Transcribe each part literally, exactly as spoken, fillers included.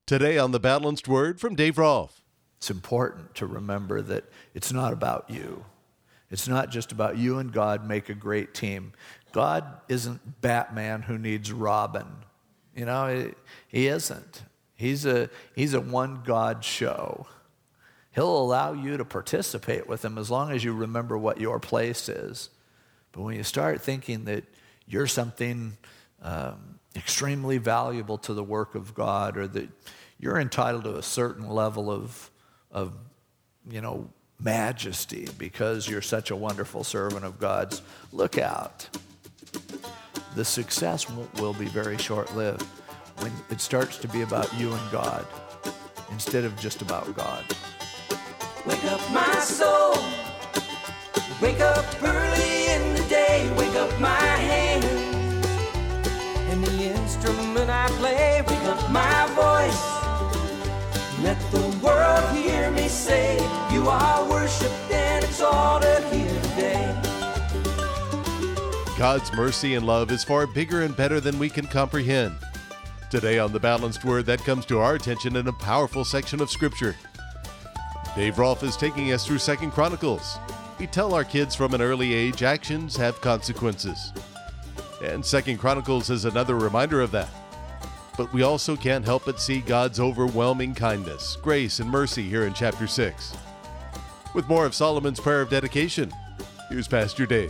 Today on the Balanced Word from Dave Rolfe. It's important to remember that it's not about you. It's not just about you and God make a great team. God isn't Batman who needs Robin. You know, he isn't. He's a, he's a one God show. He'll allow you to participate with him as long as you remember what your place is. But when you start thinking that you're something um, extremely valuable to the work of God, or that you're entitled to a certain level of, of, you know, majesty because you're such a wonderful servant of God's, look out. The success will be very short-lived when it starts to be about you and God instead of just about God. Wake up my soul, wake up early in the day, wake up my hands, and the instrument I play, wake up my voice, let the world hear me say, you are worshipped and exalted here today. God's mercy and love is far bigger and better than we can comprehend. Today on the Balanced Word, that comes to our attention in a powerful section of Scripture. Dave Rolfe is taking us through Second Chronicles. We tell our kids from an early age actions have consequences. And Second Chronicles is another reminder of that. But we also can't help but see God's overwhelming kindness, grace, and mercy here in chapter six. With more of Solomon's prayer of dedication, here's Pastor Dave.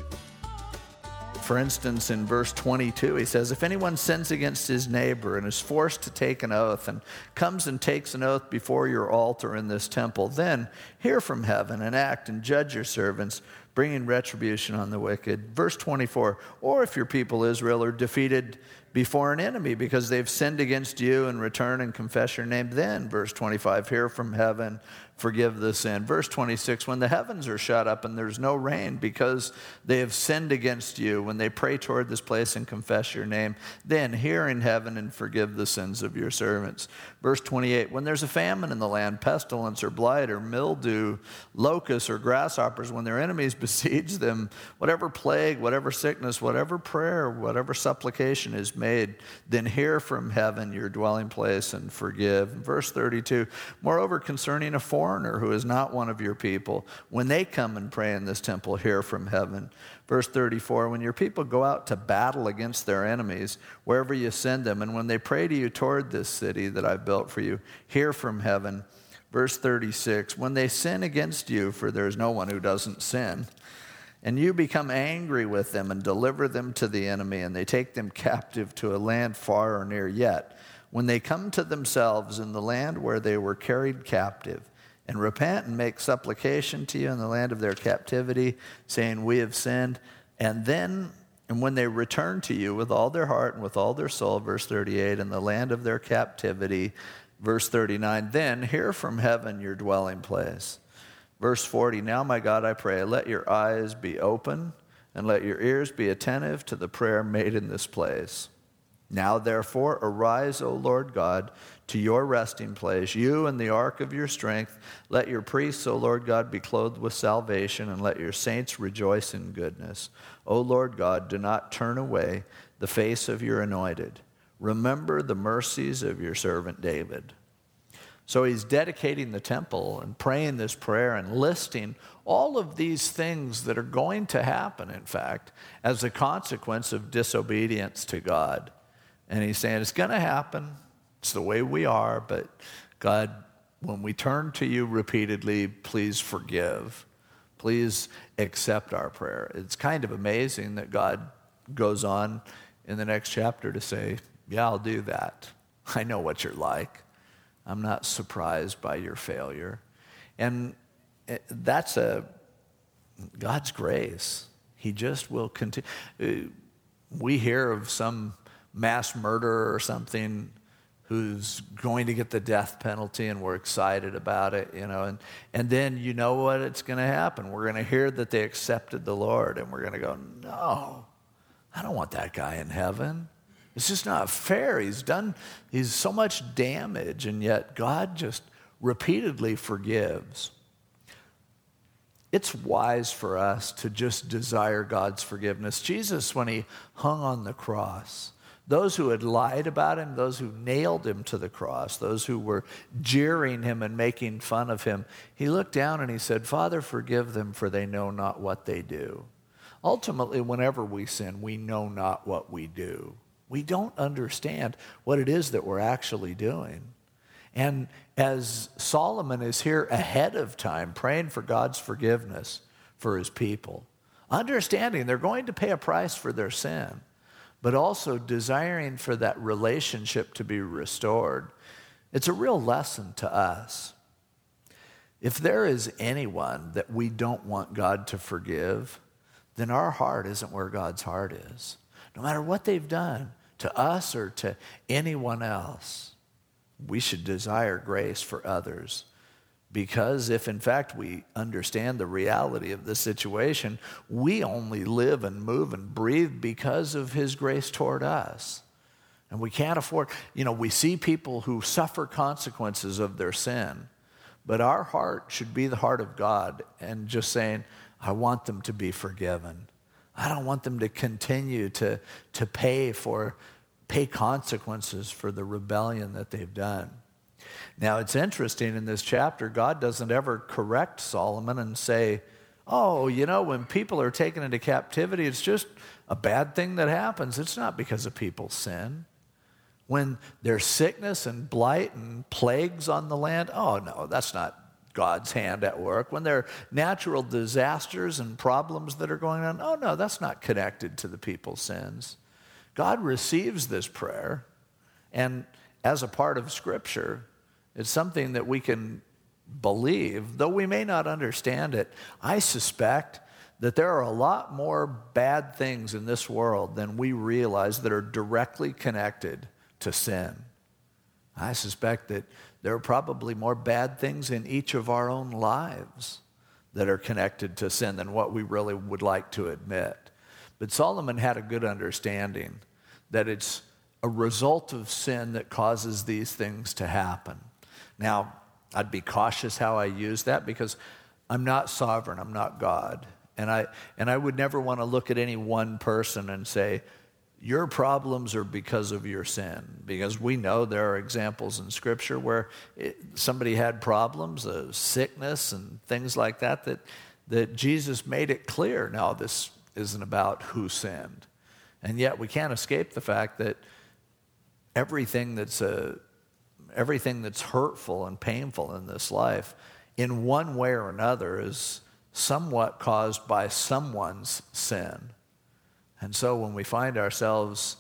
For instance, in verse twenty-two, he says, if anyone sins against his neighbor and is forced to take an oath and comes and takes an oath before your altar in this temple, then hear from heaven and act and judge your servants, bringing retribution on the wicked. Verse twenty-four, or if your people Israel are defeated before an enemy because they've sinned against you, and return and confess your name, then, verse twenty-five, hear from heaven, forgive the sin. Verse twenty-six, when the heavens are shut up and there's no rain because they have sinned against you, when they pray toward this place and confess your name, then hear in heaven and forgive the sins of your servants. Verse twenty-eight, when there's a famine in the land, pestilence or blight or mildew, locusts or grasshoppers, when their enemies besiege them, whatever plague, whatever sickness, whatever prayer, whatever supplication is made, then hear from heaven your dwelling place and forgive. Verse thirty-two, moreover, concerning a foreigner who is not one of your people, when they come and pray in this temple, hear from heaven. Verse thirty-four, when your people go out to battle against their enemies, wherever you send them, and when they pray to you toward this city that I've built for you, hear from heaven. Verse thirty-six, when they sin against you, for there is no one who doesn't sin, and you become angry with them and deliver them to the enemy, and they take them captive to a land far or near, yet when they come to themselves in the land where they were carried captive, and repent and make supplication to you in the land of their captivity, saying, we have sinned, and then, and when they return to you with all their heart and with all their soul, verse thirty-eight, in the land of their captivity, verse thirty-nine, then hear from heaven your dwelling place. Verse forty, now, my God, I pray, let your eyes be open and let your ears be attentive to the prayer made in this place. Now, therefore, arise, O Lord God, to your resting place, you and the ark of your strength. Let your priests, O Lord God, be clothed with salvation, and let your saints rejoice in goodness. O Lord God, do not turn away the face of your anointed. Remember the mercies of your servant David. So he's dedicating the temple and praying this prayer and listing all of these things that are going to happen, in fact, as a consequence of disobedience to God. And he's saying it's going to happen. It's the way we are, but God, when we turn to you repeatedly, please forgive. Please accept our prayer. It's kind of amazing that God goes on in the next chapter to say, yeah, I'll do that. I know what you're like. I'm not surprised by your failure. And that's a God's grace. He just will continue. We hear of some mass murderer or something who's going to get the death penalty, and we're excited about it, you know, and, and then you know what it's going to happen. We're going to hear that they accepted the Lord, and we're going to go, no, I don't want that guy in heaven. It's just not fair. He's done, he's so much damage, and yet God just repeatedly forgives. It's wise for us to just desire God's forgiveness. Jesus, when he hung on the cross, those who had lied about him, those who nailed him to the cross, those who were jeering him and making fun of him, he looked down and he said, Father, forgive them, for they know not what they do. Ultimately, whenever we sin, we know not what we do. We don't understand what it is that we're actually doing. And as Solomon is here ahead of time praying for God's forgiveness for his people, understanding they're going to pay a price for their sin, but also desiring for that relationship to be restored, it's a real lesson to us. If there is anyone that we don't want God to forgive, then our heart isn't where God's heart is. No matter what they've done to us or to anyone else, we should desire grace for others. Because if in fact we understand the reality of the situation, we only live and move and breathe because of his grace toward us. And we can't afford, you know, we see people who suffer consequences of their sin, but our heart should be the heart of God and just saying, I want them to be forgiven. I don't want them to continue to, to pay for, pay consequences for the rebellion that they've done. Now, it's interesting in this chapter, God doesn't ever correct Solomon and say, oh, you know, when people are taken into captivity, it's just a bad thing that happens. It's not because of people's sin. When there's sickness and blight and plagues on the land, oh, no, that's not God's hand at work. When there are natural disasters and problems that are going on, oh, no, that's not connected to the people's sins. God receives this prayer, and as a part of Scripture, it's something that we can believe, though we may not understand it. I suspect that there are a lot more bad things in this world than we realize that are directly connected to sin. I suspect that there are probably more bad things in each of our own lives that are connected to sin than what we really would like to admit. But Solomon had a good understanding that it's a result of sin that causes these things to happen. Now, I'd be cautious how I use that because I'm not sovereign, I'm not God. And I, and I would never want to look at any one person and say, your problems are because of your sin, because we know there are examples in Scripture where it, somebody had problems, uh, sickness and things like that, that, that Jesus made it clear, no, this isn't about who sinned. And yet we can't escape the fact that everything that's, uh, everything that's hurtful and painful in this life, in one way or another, is somewhat caused by someone's sin. And so when we find ourselves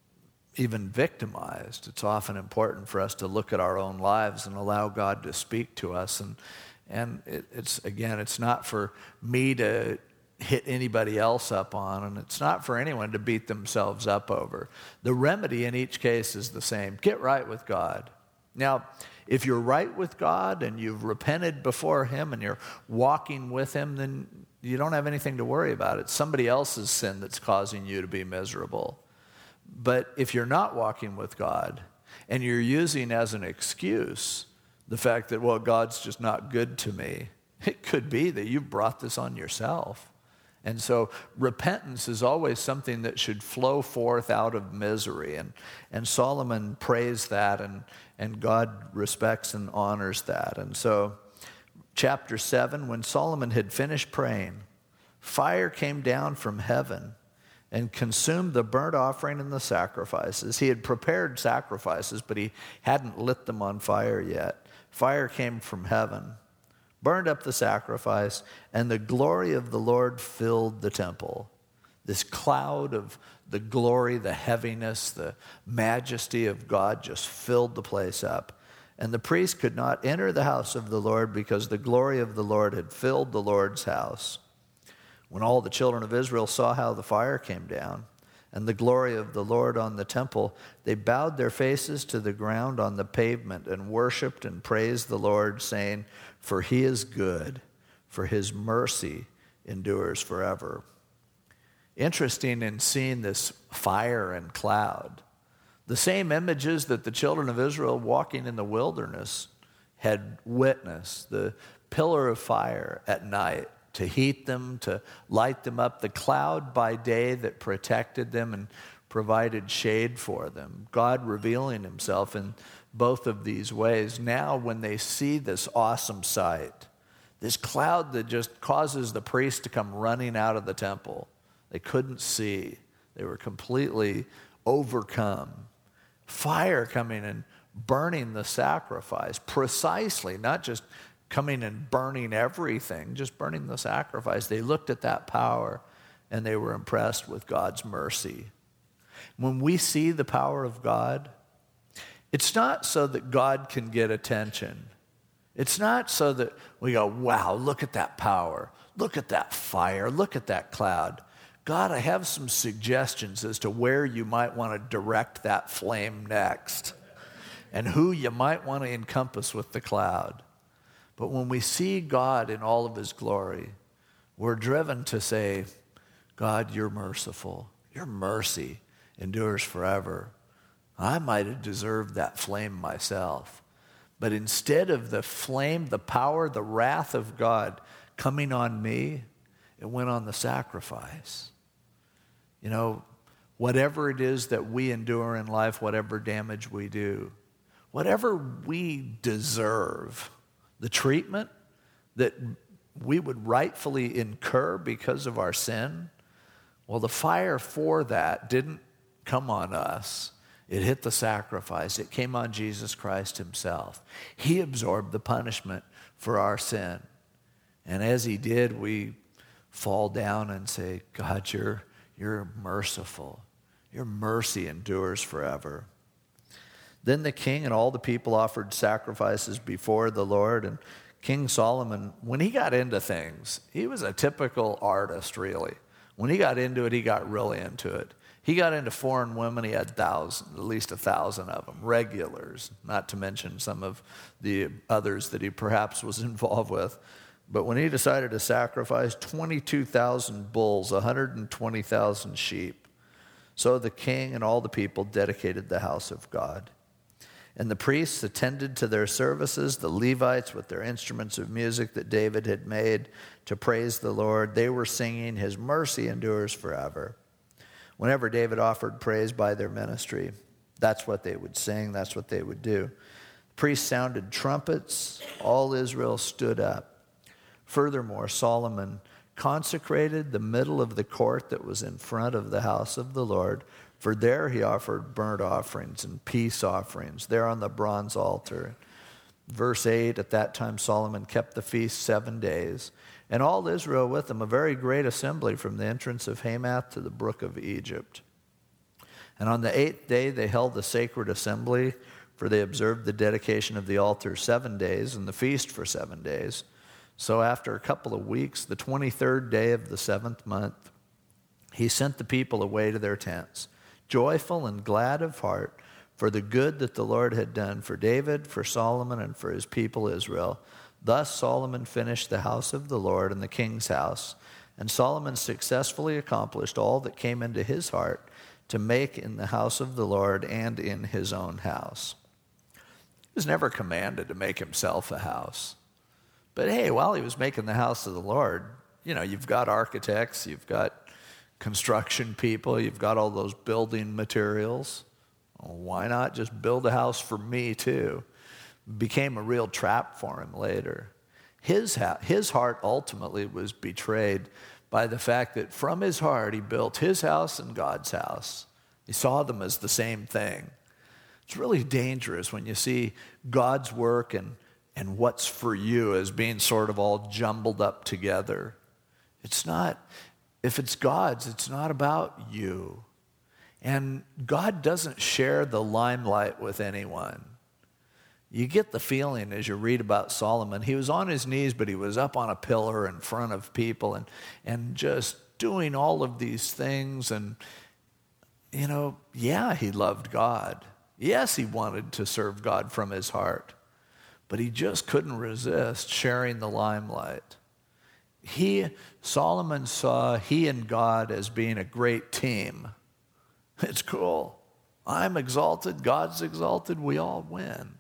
even victimized, it's often important for us to look at our own lives and allow God to speak to us. And, and it, it's, again, it's not for me to hit anybody else up on, and it's not for anyone to beat themselves up over. The remedy in each case is the same. Get right with God. Now, if you're right with God and you've repented before him and you're walking with him, then you don't have anything to worry about. It's somebody else's sin that's causing you to be miserable. But if you're not walking with God and you're using as an excuse the fact that, well, God's just not good to me, it could be that you've brought this on yourself. And so repentance is always something that should flow forth out of misery. And, and Solomon prays that, and, and God respects and honors that. And so chapter seven, when Solomon had finished praying, fire came down from heaven and consumed the burnt offering and the sacrifices. He had prepared sacrifices, but he hadn't lit them on fire yet. Fire came from heaven, burned up the sacrifice, and the glory of the Lord filled the temple. This cloud of the glory, the heaviness, the majesty of God just filled the place up. And the priest could not enter the house of the Lord because the glory of the Lord had filled the Lord's house. When all the children of Israel saw how the fire came down and the glory of the Lord on the temple, they bowed their faces to the ground on the pavement and worshiped and praised the Lord, saying, "For he is good, for his mercy endures forever." Interesting in seeing this fire and cloud. The same images that the children of Israel walking in the wilderness had witnessed, the pillar of fire at night to heat them, to light them up, the cloud by day that protected them and provided shade for them. God revealing himself in both of these ways. Now when they see this awesome sight, this cloud that just causes the priests to come running out of the temple, they couldn't see. They were completely overcome. Fire coming and burning the sacrifice precisely, not just coming and burning everything, just burning the sacrifice. They looked at that power and they were impressed with God's mercy. When we see the power of God, it's not so that God can get attention. It's not so that we go, wow, look at that power. Look at that fire. Look at that cloud. God, I have some suggestions as to where you might want to direct that flame next and who you might want to encompass with the cloud. But when we see God in all of his glory, we're driven to say, God, you're merciful. Your mercy endures forever. I might have deserved that flame myself. But instead of the flame, the power, the wrath of God coming on me, it went on the sacrifice. You know, whatever it is that we endure in life, whatever damage we do, whatever we deserve, the treatment that we would rightfully incur because of our sin, well, the fire for that didn't come on us. It hit the sacrifice. It came on Jesus Christ himself. He absorbed the punishment for our sin. And as he did, we fall down and say, God, you're, you're merciful. Your mercy endures forever. Then the king and all the people offered sacrifices before the Lord. And King Solomon, when he got into things, he was a typical artist, really. When he got into it, he got really into it. He got into foreign women. He had thousands, at least a thousand of them, regulars, not to mention some of the others that he perhaps was involved with. But when he decided to sacrifice twenty-two thousand bulls, one hundred twenty thousand sheep, so the king and all the people dedicated the house of God. And the priests attended to their services, the Levites with their instruments of music that David had made to praise the Lord. They were singing, his mercy endures forever. Whenever David offered praise by their ministry, that's what they would sing, that's what they would do. The priests sounded trumpets, all Israel stood up. Furthermore, Solomon consecrated the middle of the court that was in front of the house of the Lord, for there he offered burnt offerings and peace offerings, there on the bronze altar. Verse eight, at that time Solomon kept the feast seven days, and all Israel with him, a very great assembly from the entrance of Hamath to the brook of Egypt. And on the eighth day they held the sacred assembly, for they observed the dedication of the altar seven days and the feast for seven days. So after a couple of weeks, the twenty-third day of the seventh month, he sent the people away to their tents, joyful and glad of heart for the good that the Lord had done for David, for Solomon, and for his people Israel. Thus Solomon finished the house of the Lord and the king's house, and Solomon successfully accomplished all that came into his heart to make in the house of the Lord and in his own house. He was never commanded to make himself a house. But hey, while he was making the house of the Lord, you know, you've got architects, you've got construction people, you've got all those building materials. Well, why not just build a house for me too? Became a real trap for him later. His, ha- his heart ultimately was betrayed by the fact that from his heart he built his house and God's house. He saw them as the same thing. It's really dangerous when you see God's work and, and what's for you as being sort of all jumbled up together. It's not, if it's God's, it's not about you. And God doesn't share the limelight with anyone. You get the feeling as you read about Solomon, he was on his knees, but he was up on a pillar in front of people and, and just doing all of these things. And, you know, yeah, he loved God. Yes, he wanted to serve God from his heart, but he just couldn't resist sharing the limelight. He, Solomon saw he and God as being a great team. It's cool. I'm exalted, God's exalted, we all win.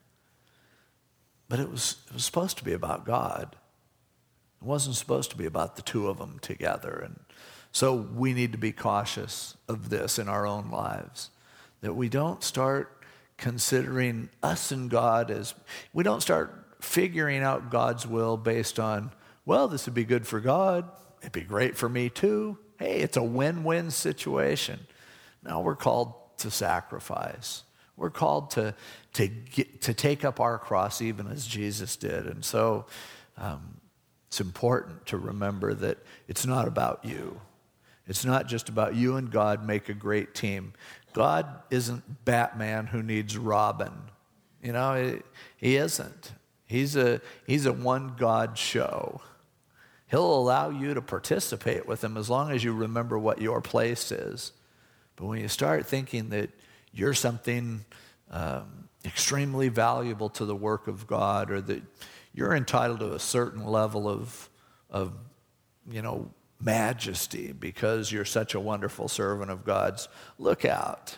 But it was, it was supposed to be about God. It wasn't supposed to be about the two of them together. And So we need to be cautious of this in our own lives, that we don't start considering us and God as, we don't start figuring out God's will based on, well, this would be good for God. It'd be great for me too. Hey, it's a win-win situation. No, we're called to sacrifice. We're called to, to, get, to take up our cross even as Jesus did. And so um, it's important to remember that it's not about you. It's not just about you and God make a great team. God isn't Batman who needs Robin. You know, he, he isn't. He's a, he's a one God show. He'll allow you to participate with him as long as you remember what your place is. But when you start thinking that you're something um, extremely valuable to the work of God, or that you're entitled to a certain level of, of you know, majesty because you're such a wonderful servant of God's, look out.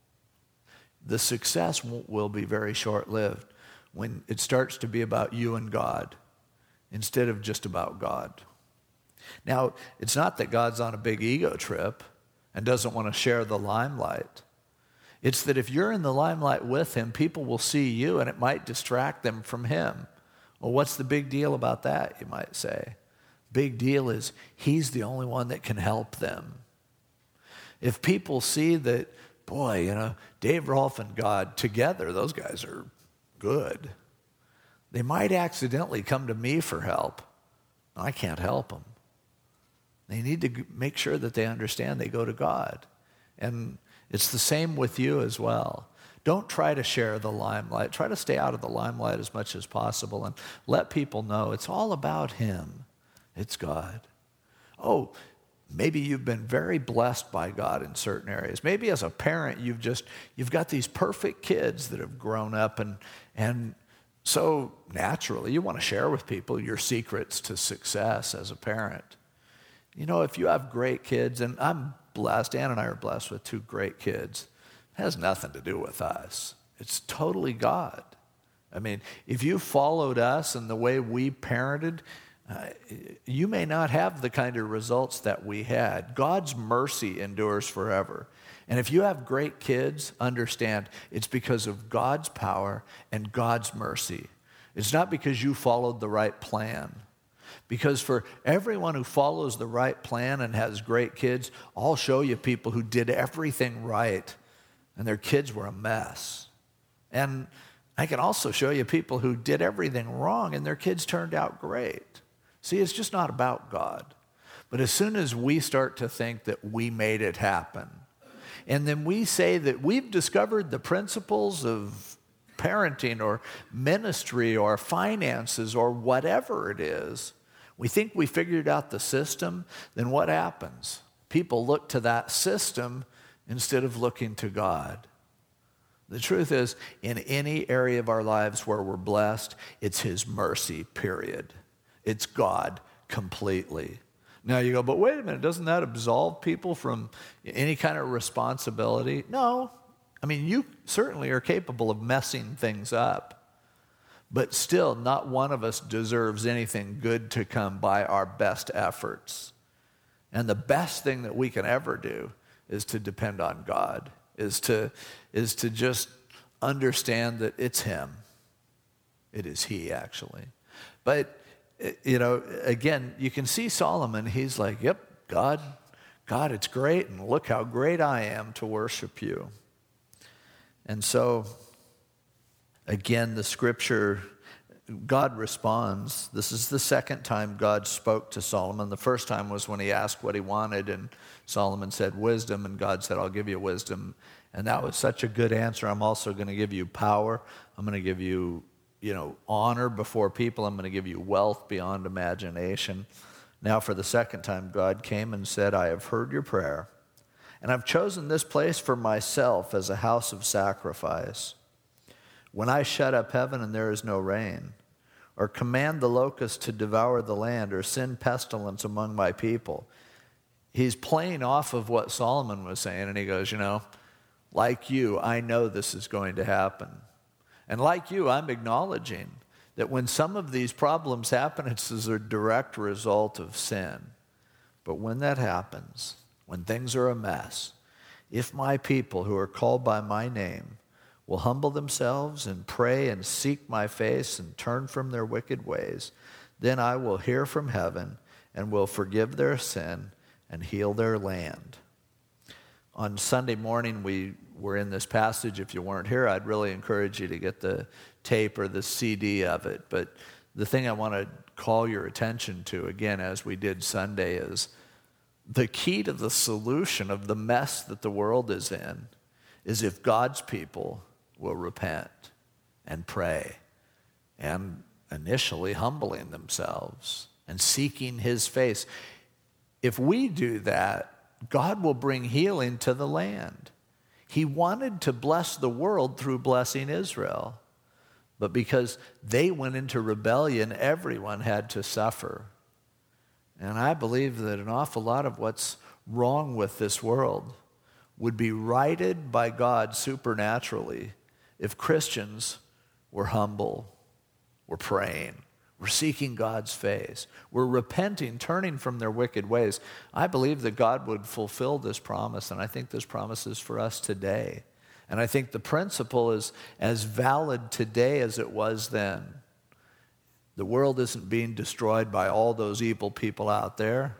The success will be very short-lived when it starts to be about you and God instead of just about God. Now, it's not that God's on a big ego trip and doesn't want to share the limelight. It's that if you're in the limelight with him, people will see you and it might distract them from him. Well, what's the big deal about that, you might say? Big deal is he's the only one that can help them. If people see that, boy, you know, Dave Rolfe and God together, those guys are good, they might accidentally come to me for help. I can't help them. They need to make sure that they understand they go to God. And it's the same with you as well. Don't try to share the limelight. Try to stay out of the limelight as much as possible and let people know it's all about him. It's God. Oh, maybe you've been very blessed by God in certain areas. Maybe as a parent, you've just, you've got these perfect kids that have grown up, and, and so naturally you want to share with people your secrets to success as a parent. You know, if you have great kids, and I'm blessed, Ann and I are blessed with two great kids, it has nothing to do with us. It's totally God. I mean, if you followed us and the way we parented, Uh, you may not have the kind of results that we had. God's mercy endures forever. And if you have great kids, understand it's because of God's power and God's mercy. It's not because you followed the right plan. Because for everyone who follows the right plan and has great kids, I'll show you people who did everything right and their kids were a mess. And I can also show you people who did everything wrong and their kids turned out great. See, it's just not about God. But as soon as we start to think that we made it happen, and then we say that we've discovered the principles of parenting or ministry or finances or whatever it is, we think we figured out the system, then what happens? People look to that system instead of looking to God. The truth is, in any area of our lives where we're blessed, it's his mercy, period. It's God completely. Now you go, but wait a minute, doesn't that absolve people from any kind of responsibility? No. I mean, you certainly are capable of messing things up, but still not one of us deserves anything good to come by our best efforts. And the best thing that we can ever do is to depend on God, is to, is to just understand that it's him. It is he, actually. But you know, again, you can see Solomon, he's like, yep, God, God, it's great, and look how great I am to worship you. And so, again, the scripture, God responds. This is the second time God spoke to Solomon. The first time was when he asked what he wanted, and Solomon said wisdom, and God said, I'll give you wisdom. And that was such a good answer. I'm also going to give you power. I'm going to give you you know, honor before people. I'm going to give you wealth beyond imagination. Now for the second time, God came and said, I have heard your prayer, and I've chosen this place for myself as a house of sacrifice. When I shut up heaven and there is no rain, or command the locust to devour the land, or send pestilence among my people. He's playing off of what Solomon was saying, and he goes, you know, like you, I know this is going to happen. And like you, I'm acknowledging that when some of these problems happen, it's as a direct result of sin. But when that happens, when things are a mess, if my people who are called by my name will humble themselves and pray and seek my face and turn from their wicked ways, then I will hear from heaven and will forgive their sin and heal their land. On Sunday morning, we were in this passage. If you weren't here, I'd really encourage you to get the tape or the C D of it. But the thing I want to call your attention to, again, as we did Sunday, is the key to the solution of the mess that the world is in is if God's people will repent and pray and initially humbling themselves and seeking his face. If we do that, God will bring healing to the land. He wanted to bless the world through blessing Israel, but because they went into rebellion, everyone had to suffer. And I believe that an awful lot of what's wrong with this world would be righted by God supernaturally if Christians were humble, were praying, were seeking God's face, were repenting, turning from their wicked ways. I believe that God would fulfill this promise, and I think this promise is for us today. And I think the principle is as valid today as it was then. The world isn't being destroyed by all those evil people out there.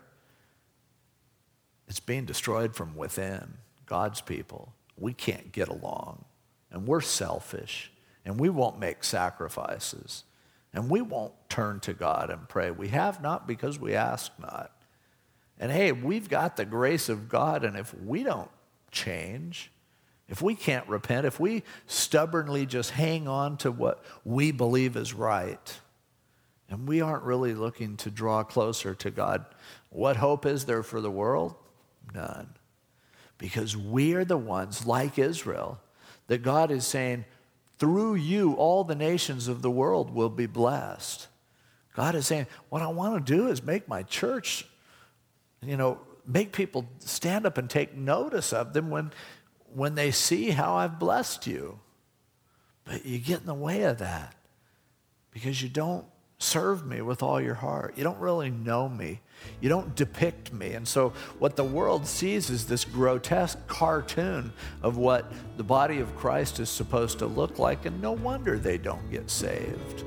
It's being destroyed from within, God's people. We can't get along, and we're selfish, and we won't make sacrifices, and we won't turn to God and pray. We have not because we ask not. And hey, we've got the grace of God, and if we don't change, if we can't repent, if we stubbornly just hang on to what we believe is right, and we aren't really looking to draw closer to God, what hope is there for the world? None. Because we are the ones, like Israel, that God is saying, through you, all the nations of the world will be blessed. God is saying, what I want to do is make my church, you know, make people stand up and take notice of them when, when they see how I've blessed you. But you get in the way of that because you don't serve me with all your heart. You don't really know me. You don't depict me. And so what the world sees is this grotesque cartoon of what the body of Christ is supposed to look like, and no wonder they don't get saved.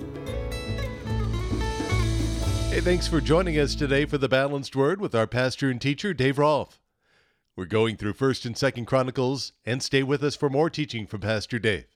Hey, thanks for joining us today for the Balanced Word with our pastor and teacher, Dave Rolfe. We're going through First and Second Chronicles, and stay with us for more teaching from Pastor Dave.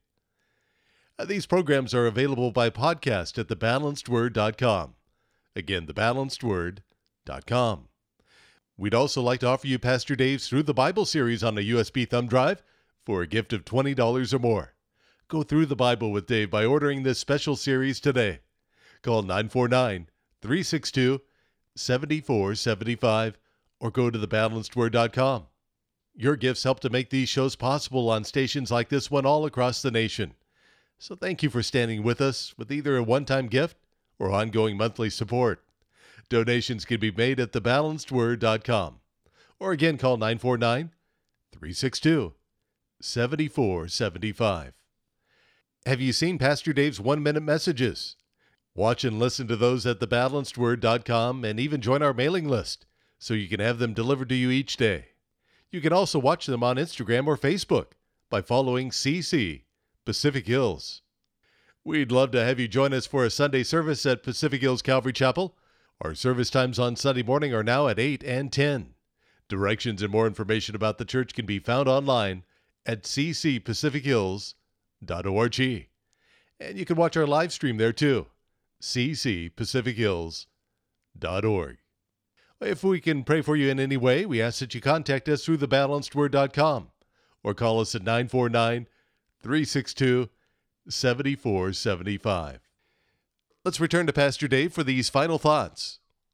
These programs are available by podcast at the balanced word dot com. Again, the balanced word dot com. We'd also like to offer you Pastor Dave's Through the Bible series on a U S B thumb drive for a gift of twenty dollars or more. Go through the Bible with Dave by ordering this special series today. Call nine four nine, three six two, seven four seven five or go to the balanced word dot com. Your gifts help to make these shows possible on stations like this one all across the nation. So thank you for standing with us with either a one-time gift or ongoing monthly support. Donations can be made at the balanced word dot com. Or again, call nine four nine, three six two, seven four seven five. Have you seen Pastor Dave's one-minute messages? Watch and listen to those at the balanced word dot com and even join our mailing list so you can have them delivered to you each day. You can also watch them on Instagram or Facebook by following C C Pacific Hills. We'd love to have you join us for a Sunday service at Pacific Hills Calvary Chapel. Our service times on Sunday morning are now at eight and ten. Directions and more information about the church can be found online at c c pacific hills dot org. And you can watch our live stream there too, c c pacific hills dot org. If we can pray for you in any way, we ask that you contact us through the balanced word dot com or call us at nine four nine, three six two, seven four seven five. Let's return to Pastor Dave for these final thoughts.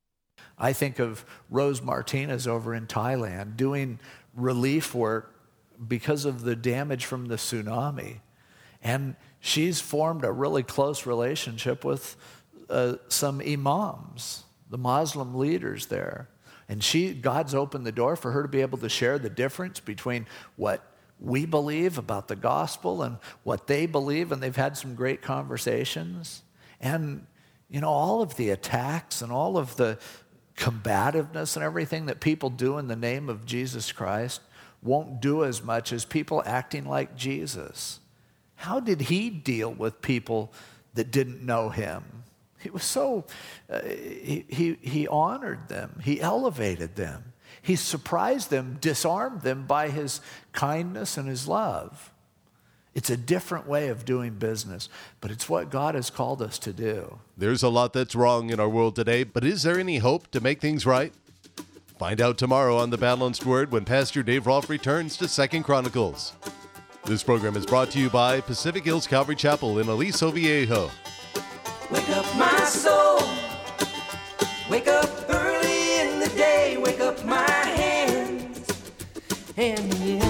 I think of Rose Martinez over in Thailand doing relief work because of the damage from the tsunami. And she's formed a really close relationship with uh, some imams, the Muslim leaders there. And she, God's opened the door for her to be able to share the difference between what we believe about the gospel and what they believe, and they've had some great conversations. And, you know, all of the attacks and all of the combativeness and everything that people do in the name of Jesus Christ won't do as much as people acting like Jesus. How did he deal with people that didn't know him? He was so, uh, he, he, he honored them. He elevated them. He surprised them, disarmed them by his kindness and his love. It's a different way of doing business, but it's what God has called us to do. There's a lot that's wrong in our world today, but is there any hope to make things right? Find out tomorrow on The Balanced Word when Pastor Dave Rolfe returns to Second Chronicles. This program is brought to you by Pacific Hills Calvary Chapel in Aliso Viejo. Wake up my soul, wake up early in the day, wake up my hands, and yeah.